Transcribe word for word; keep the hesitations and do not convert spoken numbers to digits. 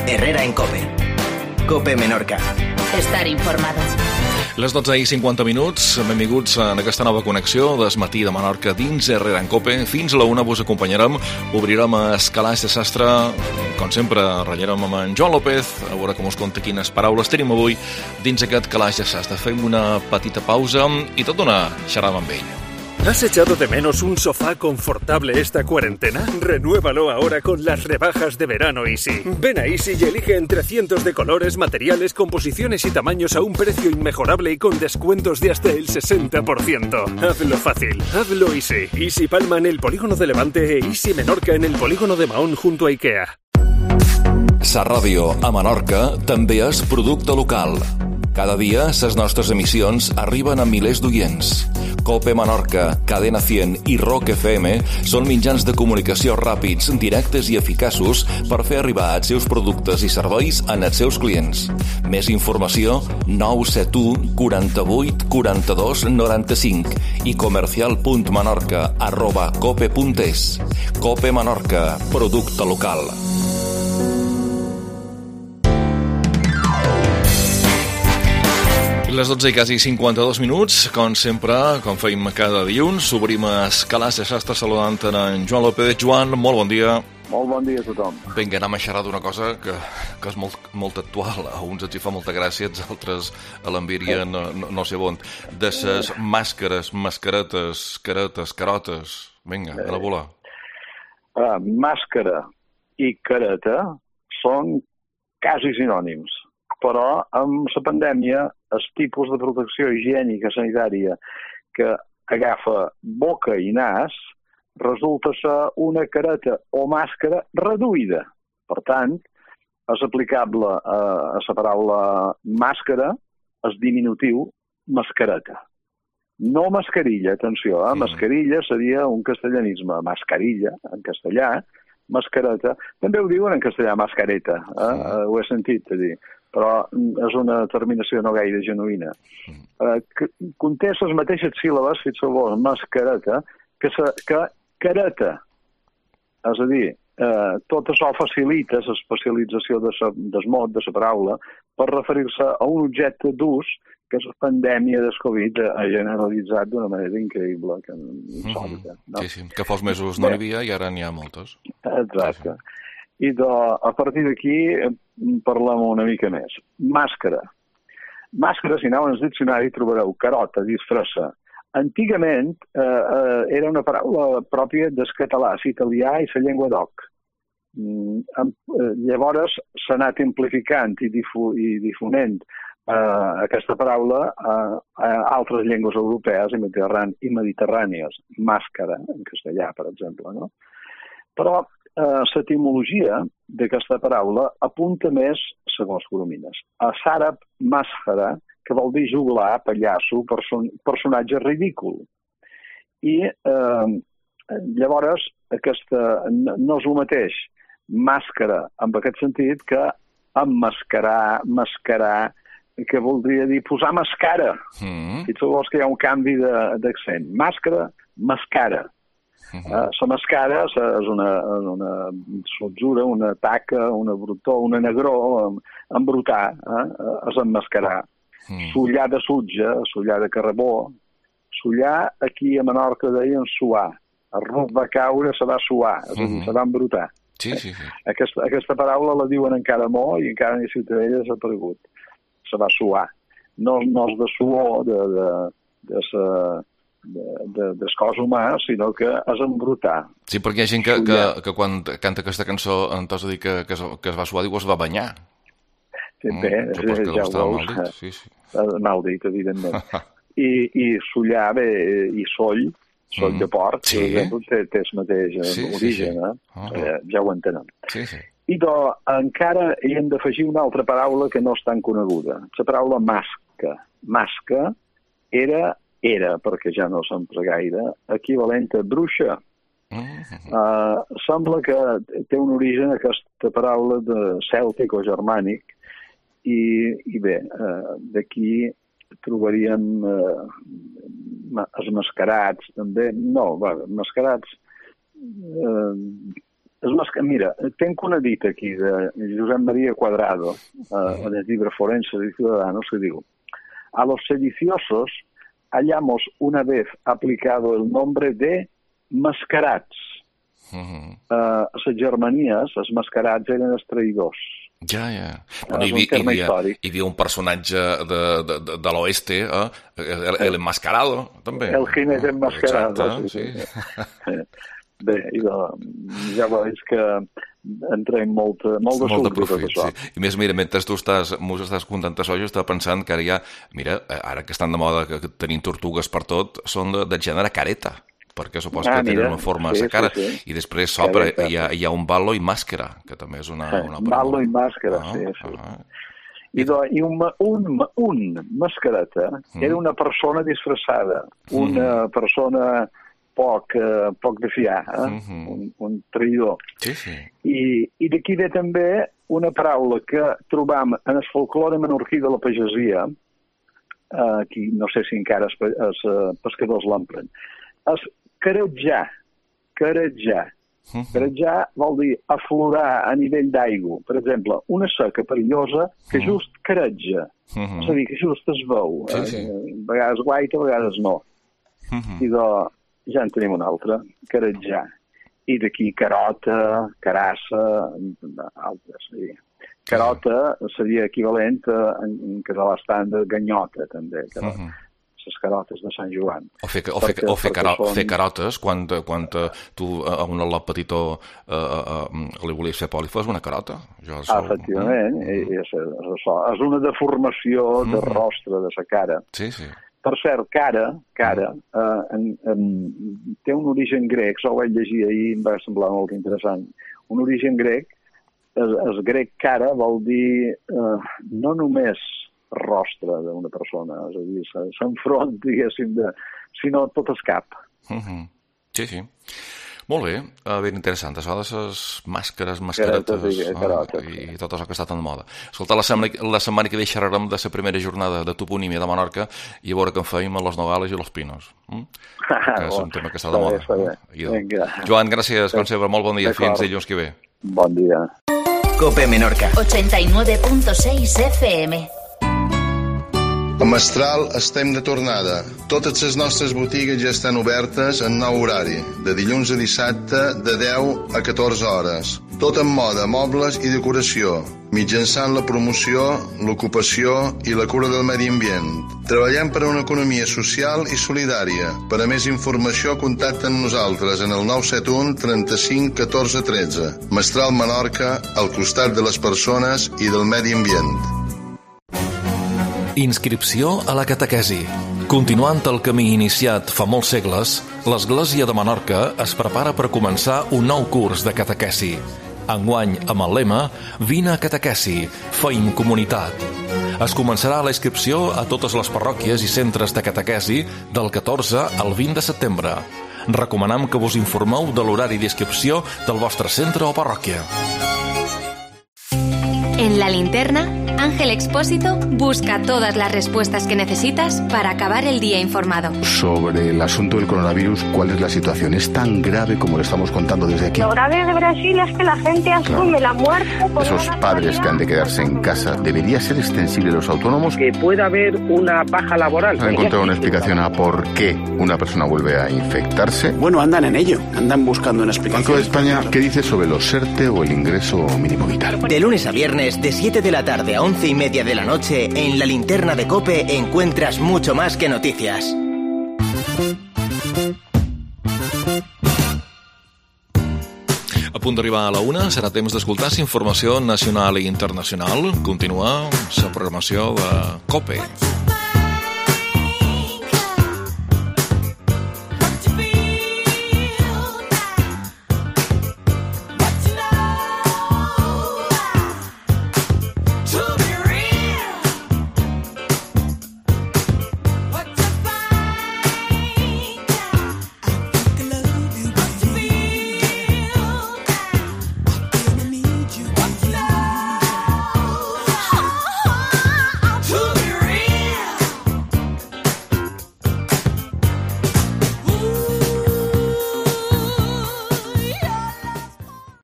Herrera en COPE. COPE Menorca. Estar informado. Les dotze i cinquanta minuts, benvinguts en aquesta nova connexió del matí de Menorca dins Herrera en COPE. Fins a la una vos acompanyarem, obrirem a Calaix de Sastre, com sempre ratllarem amb en Joan López, a veure com us conta quines paraules tenim avui dins aquest Calaix de Sastre. Fem una petita pausa i tot d'una xerrada amb ell. ¿Has echado de menos un sofá confortable esta cuarentena? Renuévalo ahora con las rebajas de verano Easy. Ven a Easy y elige entre cientos de colores, materiales, composiciones y tamaños a un precio inmejorable y con descuentos de hasta el sesenta por ciento. Hazlo fácil, hazlo Easy. Easy Palma en el Polígono de Levante e Easy Menorca en el Polígono de Mahón junto a Ikea. Sa ràdio a Menorca també és producte local. Cada dia, les nostres emissions arriben a milers d'oients. COPE Menorca, Cadena cent i Rock F M són mitjans de comunicació ràpids, directes i eficaços per fer arribar els seus productes i serveis als seus clients. Més informació, nou set u quaranta-vuit quaranta-dos noranta-cinc i comercial.menorca arroba cope punt es. COPE Menorca, producte local. Les dotze i quasi cinquanta-dos minuts, com sempre, com feim cada dilluns, obrim a Calaix de Sastre saludant en Joan López. Joan, molt bon dia. Molt bon dia a tothom. Vinga, anem a xerrar d'una cosa que, que és molt, molt actual. A uns els hi fa molta gràcia, els altres a l'enviria no, no, no sé on. De ses màscares, mascaretes, caretes, carotes. Vinga, a la bola. Uh, màscara i careta són quasi sinònims, però amb la pandèmia el tipus de protecció higiènica sanitària que agafa boca i nas resulta ser una careta o màscara reduïda. Per tant, és aplicable a, a la paraula màscara, és diminutiu mascareta. No mascarilla, atenció, eh? Mascarilla seria un castellanisme, mascarilla en castellà, mascareta. També ho diuen en castellà, mascareta, eh? Ho he sentit a dir, però és una terminació no gaire genuïna. Eh, que conté les mateixes síl·labes, fixeu-vos, mascareta, que, sa, que careta. És a dir, eh, tot això facilita l'especialització de sa, del mot, de la paraula, per referir-se a un objecte d'ús que la pandèmia del Covid ha generalitzat d'una manera increïble. Que, insòlita, no? Sí, sí, que fa uns mesos no n'hi havia i ara n'hi ha moltes. Exacte. I de, a partir d'aquí parlem una mica més. Màscara. Màscara, si aneu al diccionari trobareu carota, disfressa. Antigament eh, eh, era una paraula pròpia del català, l'italià i la llengua d'oc. Mm, eh, llavors s'ha anat amplificant i, difu i difonent eh, aquesta paraula a, a altres llengües europees i, mediterràn i mediterrànies. Màscara, en castellà, per exemple. No? Però l'etimologia d'aquesta paraula apunta més, segons Coromines, a l'àrab màscara, que vol dir juglar, pallasso, person personatge ridícul. I eh, llavors aquesta, no és el mateix màscara en aquest sentit que emmascarar, mascarar, que voldria dir posar mascara. Mm. I tu vols que hi ha un canvi d'accent. Màscara, mascara. Uh, la mascara és una, una sotzura, una taca, una brutó, una negró, embrutar, eh? És emmascarar. Mm. Sullar de sutja, sullar de carbó. Sullar, aquí a Menorca deien suar. El ruc va caure, se va suar, és a dir, se va embrutar. Sí, sí, sí. Aquesta, aquesta paraula la diuen encara molt i encara ni Ciutadella s'ha aparegut. Se va suar. No, no és de suor, de, de, de, de De, de, del cos humà, sinó que és embrutar. Sí, perquè hi ha gent que, que, que quan canta aquesta cançó en tos a dir que, que, es, que es va suar, diu es va banyar. Sí, bé, mm, ja ho veus. Mal dit, sí, sí. Mal dit, evidentment. I, i sullar, bé, i soll, soll mm. de porc, sí. Per exemple, té, té el mateix sí, origen, sí, sí. Eh? Oh. Eh, ja ho entenem. Sí, sí. I do, encara hi hem d'afegir una altra paraula que no és tan coneguda. La paraula masca. Masca era era, perquè ja no s'empra gaire, equivalent a bruixa. Mm-hmm. uh, sembla que té un origen aquesta paraula de cèltic o germànic i, i bé, uh, d'aquí trobaríem uh, els mascarats també, no, va, mascarats uh, és mascaretes, mira, tenc una dita aquí de Josep María Cuadrado, eh, en el llibre Forense de Ciudadanos, que diu: a los sediciosos hallamos una vez aplicado el nombre de mascarats. Uh-huh. Uh, a les Germanies, els mascarats eren els traïdors. Ja, ja. Bueno, hi, hi, hi, havia, hi havia un personatge de, de, de, de l'oeste, eh? el, el enmascarado, també. El Ginés enmascarado. Exacte, sí. sí. Bé, i de, ja veus que entrem molt, molt de molt suc de profit, tot això. Sí. I més, mira, mentre tu estàs, mos estàs contant això, jo estava pensant que ara ja, mira, ara que estan de moda, que tenim tortugues per tot, són de, de gènere careta, perquè supos ah, que tenen una forma a sí, la cara, sí, sí. i després s'obre, hi, ha, hi ha un ballo i màscara, que també és una... una ballo i màscara, ah, sí, sí. Ah. I, do, i un, un, un mascareta mm. era una persona disfressada, una mm. persona poc, eh, poc de fiar, eh? mm-hmm. un, un traïdor. Sí, sí. I, i d'aquí ve també una paraula que trobam en el folclore menorquí de la pagesia, eh, aquí no sé si encara els, els pescadors l'empren, és caretjar, caretjar. Uh-huh. Caretjar vol dir aflorar a nivell d'aigua. Per exemple, una seca perillosa que just caretja. Uh-huh. És a dir, que just es veu. Sí, sí. Eh? A vegades guaita, a vegades no. Uh-huh. I de, ja en tenim una altra, caretjar. I d'aquí carota, carassa, altres. Sí. Carota seria equivalent a, en català estàndard, ganyota, també. Uh-huh. Les carotes de Sant Joan. O fer, o fer, o fer, caro, són... fer carotes, quan, quan tu a un al·lot petitó uh, uh, li volies fer poli, fos una carota. Jo ah, efectivament, mm. és, és, és, és una deformació mm. de rostre de la cara. Sí, sí. Per cert, cara, cara mm. uh, en, en, té un origen grec, ho vaig llegir ahir i em va semblar molt interessant. Un origen grec, el, el grec cara vol dir uh, no només rostre d'una persona, és a dir, s'enfront, diguéssim, de, sinó tot el cap. Uh-huh. Sí, sí. Molt bé, uh, ben interessant, això de les màscares, mascaretes i, uh, i tot això que està tan de moda. Escolta, la setmana, la setmana que ve xerrarem de la primera jornada de toponímia de Menorca i a veure què en feim a les Nogales i los Pinos. Mm? Ah, que és un tema que està de moda. Està bé, està bé. Joan, gràcies, com sempre, molt bon dia. Fins dilluns que ve. Bon dia. Cope Menorca. ochenta y nueve punto seis F M. A Mestral estem de tornada. Totes les nostres botigues ja estan obertes en nou horari, de dilluns a dissabte de deu a catorze hores. Tot en moda, mobles i decoració, mitjançant la promoció, l'ocupació i la cura del medi ambient. Treballem per a una economia social i solidària. Per a més informació, contacta amb nosaltres en el nou set u trenta-cinc catorze tretze. Mestral Menorca, al costat de les persones i del medi ambient. Inscripció a la catequesi. Continuant el camí iniciat fa molts segles, l'Església de Menorca es prepara per començar un nou curs de catequesi. Enguany, amb el lema Vine a catequesi, feim comunitat. Es començarà la inscripció a totes les parròquies i centres de catequesi del catorze al vint de setembre. Recomanem que vos informeu de l'horari d'inscripció del vostre centre o parròquia. En La Linterna, Ángel Expósito busca todas las respuestas que necesitas para acabar el día informado. Sobre el asunto del coronavirus, ¿cuál es la situación? ¿Es tan grave como lo estamos contando desde aquí? Lo grave de Brasil es que la gente asume claro. la muerte. Por Esos padres que han de quedarse en casa, ¿debería ser extensible a los autónomos? Que pueda haber una baja laboral. ¿Han encontrado una explicación a por qué una persona vuelve a infectarse? Bueno, andan en ello, andan buscando una explicación. Banco de España, ¿qué dice sobre los ERTE o el ingreso mínimo vital? De lunes a viernes, de siete de la tarde a once y media de la noche, en La Linterna de COPE encuentras mucho más que noticias. A punt d'arribar a la una, serà temps d'escoltar informació nacional i internacional. Continua la programació de COPE.